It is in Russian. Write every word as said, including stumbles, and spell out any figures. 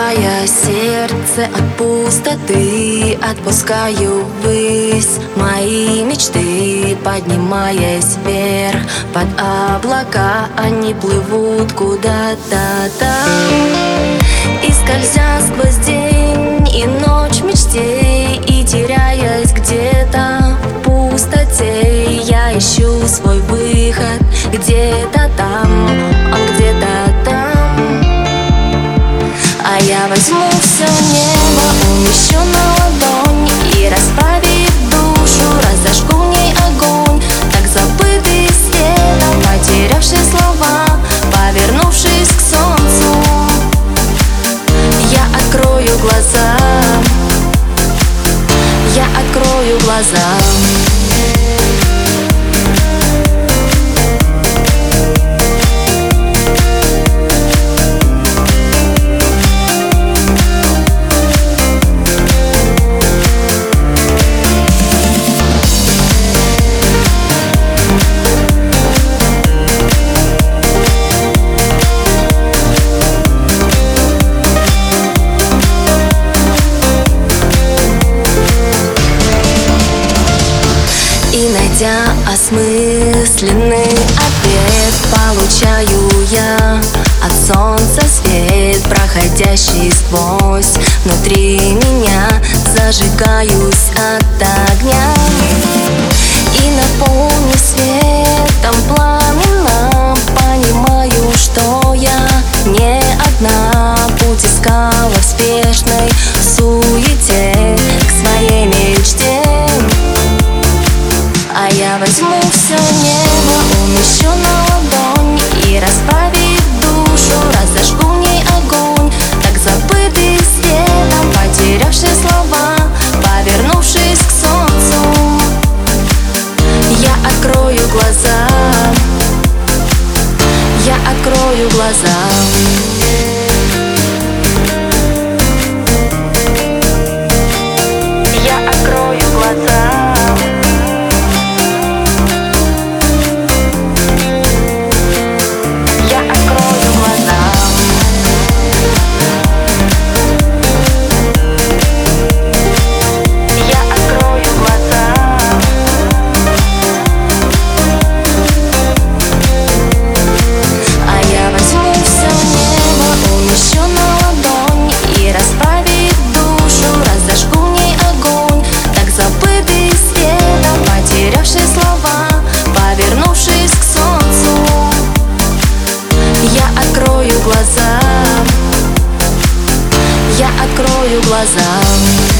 Открывая сердце от пустоты, отпускаю ввысь мои мечты, поднимаясь вверх под облака, они плывут куда-то там. И скользя сквозь день и ночь мечтей, и теряясь где-то в пустоте, я ищу свой выход где-то там, он где-то там. А я возьму все небо, умещу на ладони, и расправив душу, разожгу в ней огонь, так забытый светом, потерявший слова, повернувшись к солнцу. Я открою глаза, я открою глаза. И найдя осмысленный ответ, получаю я от солнца свет, проходящий сквозь внутри меня, зажигаюсь от огня. И наполнив светом пламенным, понимаю, что я не одна, путь искала в спешной суете к своей мечте. А я возьму все небо, умещу на ладони, и расправив душу, разожгу в ней огонь, так забытый светом, потерявший слова, повернувшись к солнцу. Я открою глаза, я открою глаза. Я открою глаза. Я открою глаза.